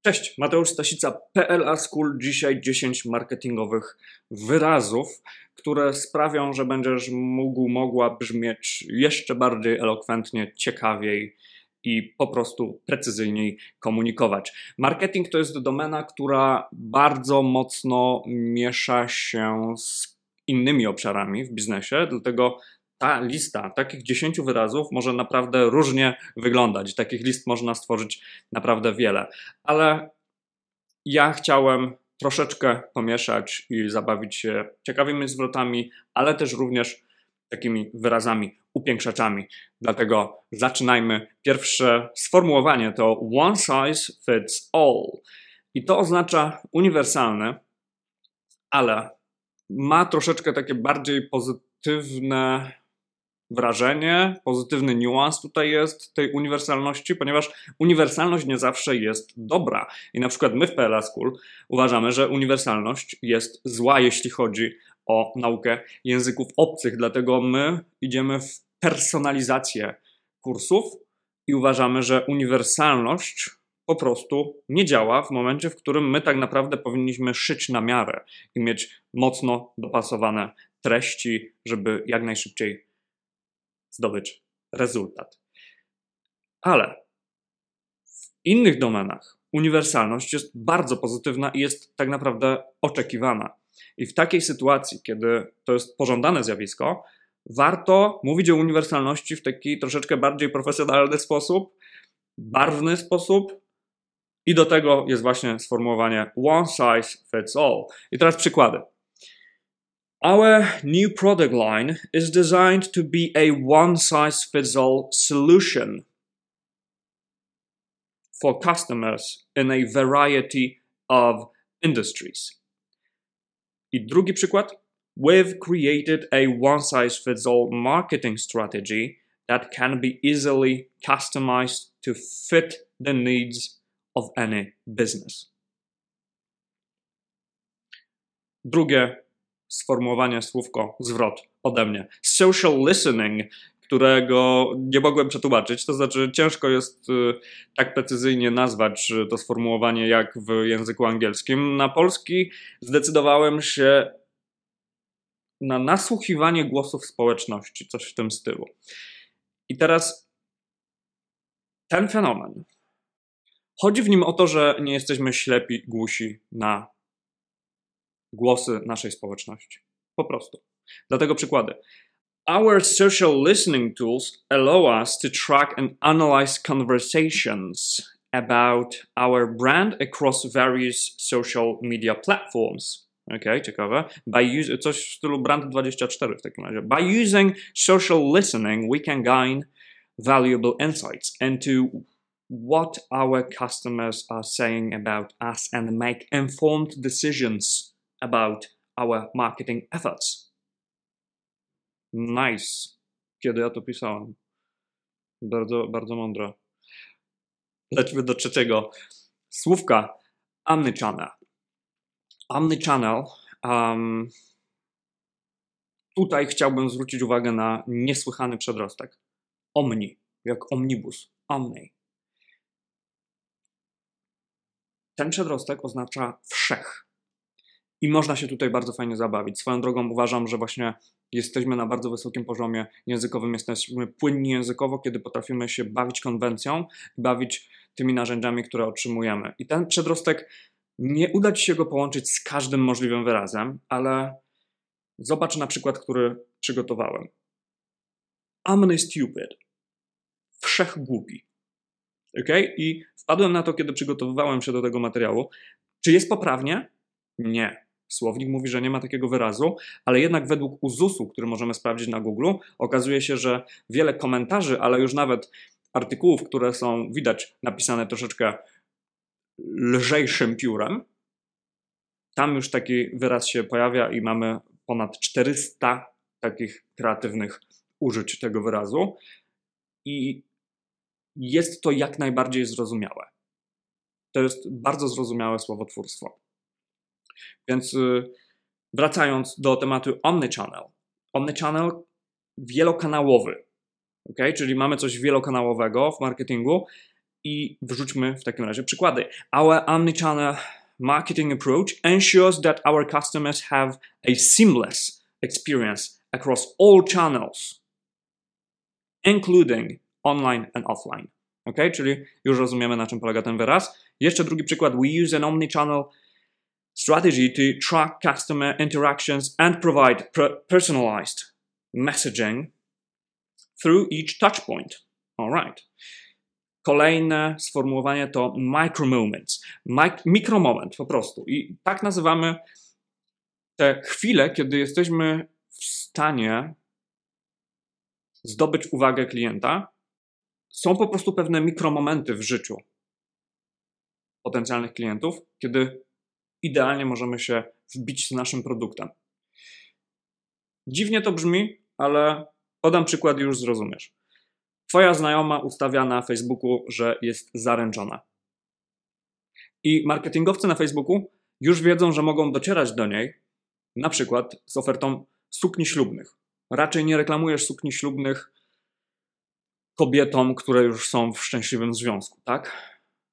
Cześć, Mateusz Stasica, PLA School. Dzisiaj 10 marketingowych wyrazów, które sprawią, że będziesz mogła brzmieć jeszcze bardziej elokwentnie, ciekawiej i po prostu precyzyjniej komunikować. Marketing to jest domena, która bardzo mocno miesza się z innymi obszarami w biznesie, dlatego ta lista takich 10 wyrazów może naprawdę różnie wyglądać. Takich list można stworzyć naprawdę wiele. Ale ja chciałem troszeczkę pomieszać i zabawić się ciekawymi zwrotami, ale też również takimi wyrazami upiększaczami. Dlatego zaczynajmy. Pierwsze sformułowanie to one size fits all. I to oznacza uniwersalny, ale ma troszeczkę takie bardziej pozytywne wrażenie, pozytywny niuans tutaj jest tej uniwersalności, ponieważ uniwersalność nie zawsze jest dobra. I na przykład my w PLA School uważamy, że uniwersalność jest zła, jeśli chodzi o naukę języków obcych. Dlatego my idziemy w personalizację kursów i uważamy, że uniwersalność po prostu nie działa w momencie, w którym my tak naprawdę powinniśmy szyć na miarę i mieć mocno dopasowane treści, żeby jak najszybciej zdobyć rezultat. Ale w innych domenach uniwersalność jest bardzo pozytywna i jest tak naprawdę oczekiwana. I w takiej sytuacji, kiedy to jest pożądane zjawisko, warto mówić o uniwersalności w taki troszeczkę bardziej profesjonalny sposób, barwny sposób i do tego jest właśnie sformułowanie one size fits all. I teraz przykłady. Our new product line is designed to be a one-size-fits-all solution for customers in a variety of industries. I drugi przykład. We've created a one-size-fits-all marketing strategy that can be easily customized to fit the needs of any business. Drugie sformułowanie, słówko, zwrot ode mnie. Social listening, którego nie mogłem przetłumaczyć, to znaczy ciężko jest tak precyzyjnie nazwać to sformułowanie jak w języku angielskim. Na polski zdecydowałem się na nasłuchiwanie głosów społeczności, coś w tym stylu. I teraz ten fenomen. Chodzi w nim o to, że nie jesteśmy ślepi, głusi na głosy naszej społeczności. Po prostu. Dlatego przykłady. Our social listening tools allow us to track and analyze conversations about our brand across various social media platforms. Okay, ciekawe. Coś w stylu Brand24 w takim razie. By using social listening, we can gain valuable insights into what our customers are saying about us and make informed decisions about our marketing efforts. Nice. Kiedy ja to pisałem. Bardzo, bardzo mądre. Lećmy do trzeciego słówka. Omnichannel. Omnichannel. Tutaj chciałbym zwrócić uwagę na niesłychany przedrostek. Omni, jak omnibus. Omni. Ten przedrostek oznacza wszech. I można się tutaj bardzo fajnie zabawić. Swoją drogą uważam, że właśnie jesteśmy na bardzo wysokim poziomie językowym, jesteśmy płynni językowo, kiedy potrafimy się bawić konwencją, bawić tymi narzędziami, które otrzymujemy. I ten przedrostek, nie uda ci się go połączyć z każdym możliwym wyrazem, ale zobacz na przykład, który przygotowałem. Omni-stupid. Wszechgłupi. Okay? I wpadłem na to, kiedy przygotowywałem się do tego materiału. Czy jest poprawnie? Nie. Słownik mówi, że nie ma takiego wyrazu, ale jednak według uzusu, który możemy sprawdzić na Google, okazuje się, że wiele komentarzy, ale już nawet artykułów, które są, widać, napisane troszeczkę lżejszym piórem, tam już taki wyraz się pojawia i mamy ponad 400 takich kreatywnych użyć tego wyrazu i jest to jak najbardziej zrozumiałe. To jest bardzo zrozumiałe słowotwórstwo. Więc wracając do tematu omnichannel. Omnichannel wielokanałowy. Okay? Czyli mamy coś wielokanałowego w marketingu I wrzućmy w takim razie przykłady. Our omnichannel marketing approach ensures that our customers have a seamless experience across all channels, including online and offline. Okay? Czyli już rozumiemy, na czym polega ten wyraz. Jeszcze drugi przykład. We use an omnichannel strategy to track customer interactions and provide personalized messaging through each touchpoint. All right. Kolejne sformułowanie to micro-moments. Mikromoment po prostu. I tak nazywamy te chwile, kiedy jesteśmy w stanie zdobyć uwagę klienta. Są po prostu pewne mikromomenty w życiu potencjalnych klientów, kiedy idealnie możemy się wbić z naszym produktem. Dziwnie to brzmi, ale podam przykład i już zrozumiesz. Twoja znajoma ustawia na Facebooku, że jest zaręczona. I marketingowcy na Facebooku już wiedzą, że mogą docierać do niej, na przykład z ofertą sukni ślubnych. Raczej nie reklamujesz sukni ślubnych kobietom, które już są w szczęśliwym związku, tak?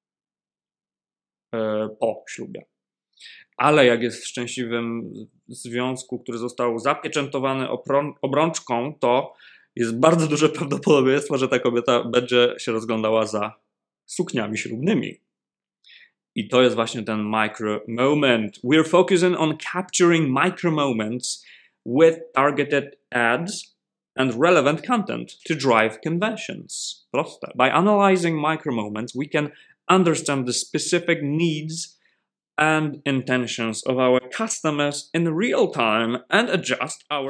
Po ślubie. Ale jak jest w szczęśliwym związku, który został zapieczętowany obrączką, to jest bardzo duże prawdopodobieństwo, że ta kobieta będzie się rozglądała za sukniami ślubnymi. I to jest właśnie ten micro moment. We're focusing on capturing micro moments with targeted ads and relevant content to drive conversions. Proste. By analyzing micro moments, we can understand the specific needs and intentions of our customers in real time and adjust our...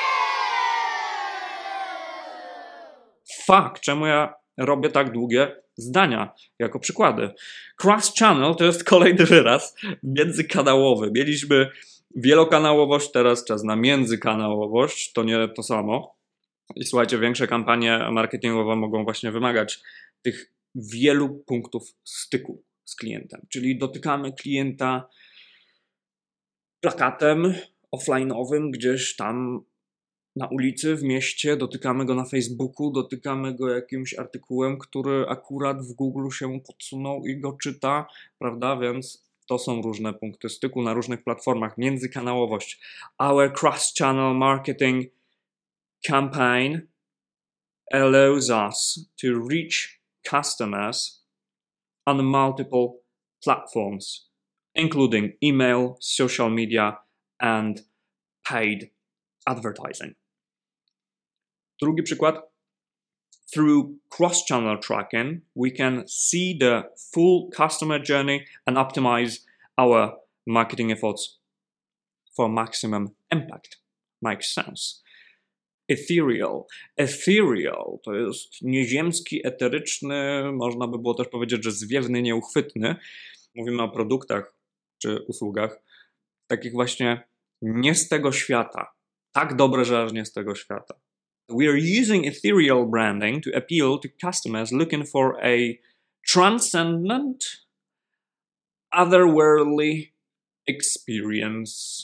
Fuck, czemu ja robię tak długie zdania jako przykłady? Cross-channel to jest kolejny wyraz międzykanałowy. Mieliśmy wielokanałowość, teraz czas na międzykanałowość. To nie to samo. I słuchajcie, większe kampanie marketingowe mogą właśnie wymagać tych wielu punktów styku z klientem. Czyli dotykamy klienta plakatem offline'owym gdzieś tam na ulicy, w mieście, dotykamy go na Facebooku, dotykamy go jakimś artykułem, który akurat w Google się podsunął i go czyta, prawda? Więc to są różne punkty styku na różnych platformach. Międzykanałowość. Our cross-channel marketing campaign allows us to reach customers on multiple platforms, including email, social media, and paid advertising. Drugi przykład. Through cross-channel tracking, we can see the full customer journey and optimize our marketing efforts for maximum impact. Makes sense. Ethereal. Ethereal to jest nieziemski, eteryczny, można by było też powiedzieć, że zwiewny, nieuchwytny. Mówimy o produktach czy usługach takich właśnie nie z tego świata. Tak dobre, że aż nie z tego świata. We are using ethereal branding to appeal to customers looking for a transcendent, otherworldly experience.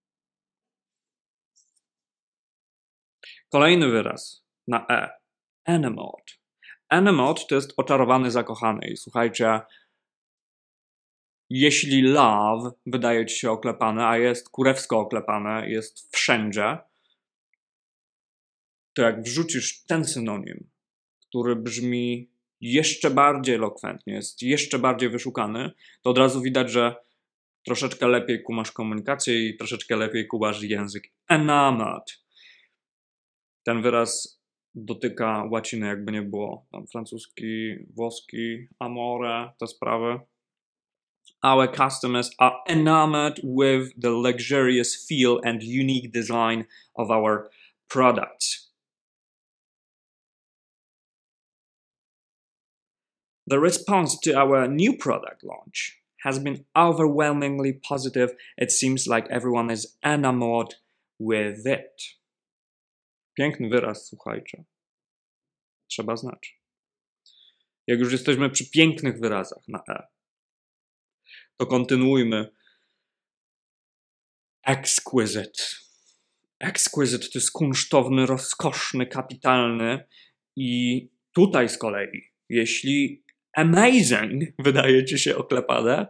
Kolejny wyraz na E. Enamored. Enamored to jest oczarowany, zakochany. I słuchajcie, jeśli love wydaje ci się oklepane, a jest kurewsko oklepane, jest wszędzie, to jak wrzucisz ten synonim, który brzmi jeszcze bardziej elokwentnie, jest jeszcze bardziej wyszukany, to od razu widać, że troszeczkę lepiej kumasz komunikację i troszeczkę lepiej kumasz język. Enamored. Ten wyraz dotyka łaciny, jakby nie było. Tam francuski, włoski, amore, te sprawy. Our customers are enamored with the luxurious feel and unique design of our products. The response to our new product launch has been overwhelmingly positive. It seems like everyone is enamored with it. Piękny wyraz, słuchajcie. Trzeba znać. Jak już jesteśmy przy pięknych wyrazach na E, to kontynuujmy. Exquisite. Exquisite to jest kunsztowny, rozkoszny, kapitalny i tutaj z kolei, jeśli amazing wydaje ci się oklepane,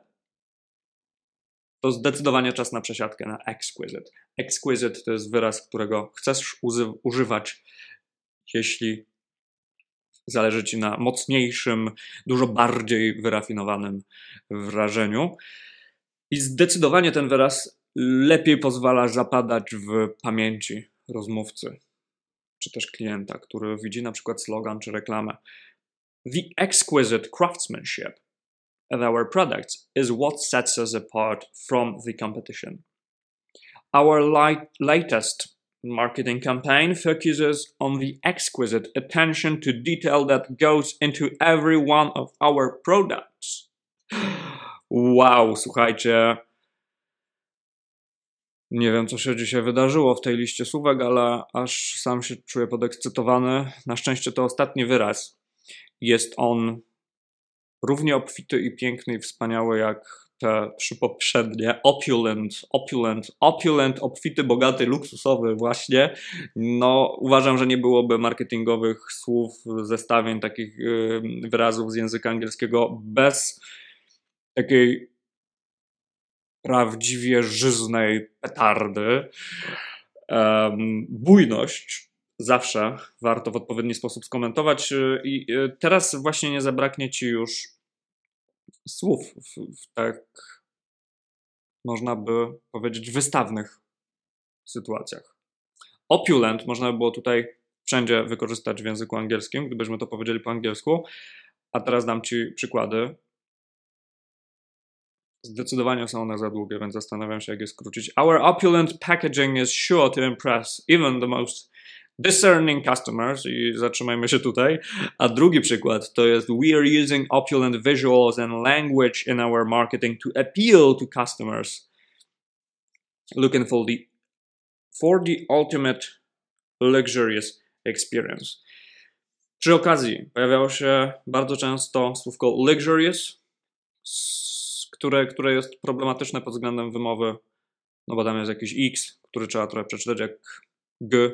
to zdecydowanie czas na przesiadkę na exquisite. Exquisite to jest wyraz, którego chcesz używać, jeśli zależy ci na mocniejszym, dużo bardziej wyrafinowanym wrażeniu. I zdecydowanie ten wyraz lepiej pozwala zapadać w pamięci rozmówcy, czy też klienta, który widzi na przykład slogan czy reklamę. The exquisite craftsmanship of our products is what sets us apart from the competition. Our latest marketing campaign focuses on the exquisite attention to detail that goes into every one of our products. Wow, słuchajcie. Nie wiem, co się dzisiaj wydarzyło w tej liście słówek, ale aż sam się czuję podekscytowany. Na szczęście to ostatni wyraz. Jest on równie obfity i piękny i wspaniały jak te trzy poprzednie. Opulent, obfity, bogaty, luksusowy właśnie. No, uważam, że nie byłoby marketingowych słów, zestawień takich wyrazów z języka angielskiego bez takiej prawdziwie żyznej petardy. Bujność zawsze warto w odpowiedni sposób skomentować i teraz właśnie nie zabraknie ci już słów w tak można by powiedzieć wystawnych sytuacjach. Opulent można by było tutaj wszędzie wykorzystać w języku angielskim, gdybyśmy to powiedzieli po angielsku, a teraz dam ci przykłady. Zdecydowanie są one za długie, więc zastanawiam się, jak je skrócić. Our opulent packaging is sure to impress even the most discerning customers. I zatrzymajmy się tutaj. A drugi przykład to jest we are using opulent visuals and language in our marketing to appeal to customers looking for the ultimate luxurious experience. Przy okazji pojawiało się bardzo często słówko luxurious, które jest problematyczne pod względem wymowy, no bo tam jest jakiś X, który trzeba trochę przeczytać jak G,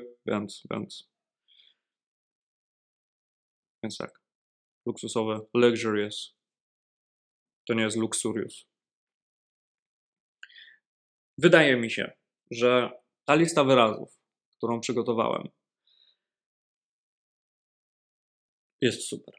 więc tak. Luksusowy, luxurious. To nie jest luxurious. Wydaje mi się, że ta lista wyrazów, którą przygotowałem, jest super.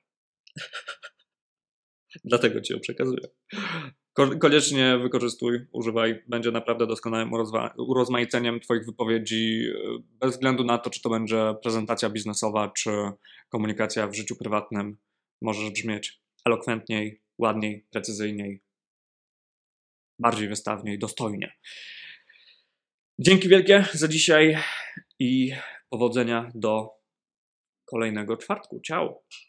Dlatego ci ją przekazuję. Koniecznie wykorzystuj, używaj. Będzie naprawdę doskonałym urozmaiceniem twoich wypowiedzi, bez względu na to, czy to będzie prezentacja biznesowa, czy komunikacja w życiu prywatnym. Możesz brzmieć elokwentniej, ładniej, precyzyjniej, bardziej wystawniej, dostojnie. Dzięki wielkie za dzisiaj i powodzenia do kolejnego czwartku. Ciao!